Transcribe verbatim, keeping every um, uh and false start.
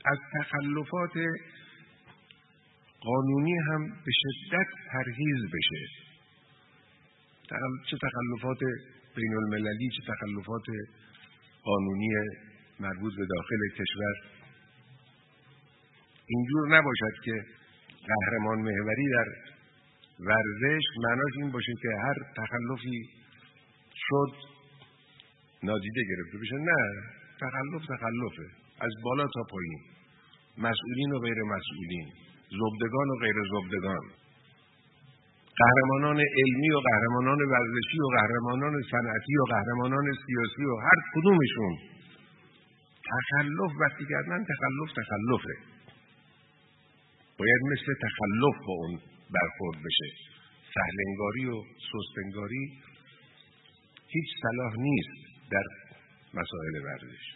از تخلفات قانونی هم به شدت پرهیز بشه. چه تخلفات بین المللی، چه تخلفات قانونی مربوط به داخل کشور. اینجور نباشد که قهرمان محوری در ورزش معناش این باشه که هر تخلفی شد نادیده گرفته بشه. نه، تخلف تخلفه، از بالا تا پایین، مسئولین و غیر مسئولین، زبدگان و غیر زبدگان، قهرمانان علمی و قهرمانان ورزشی و قهرمانان صنعتی و قهرمانان سیاسی و هر کدومشون تخلف وقتی کردن تخلف تخلفه. باید مثل تخلف با اون برخورد بشه. سهلنگاری و سستنگاری هیچ صلاح نیست در مسائل ورزش.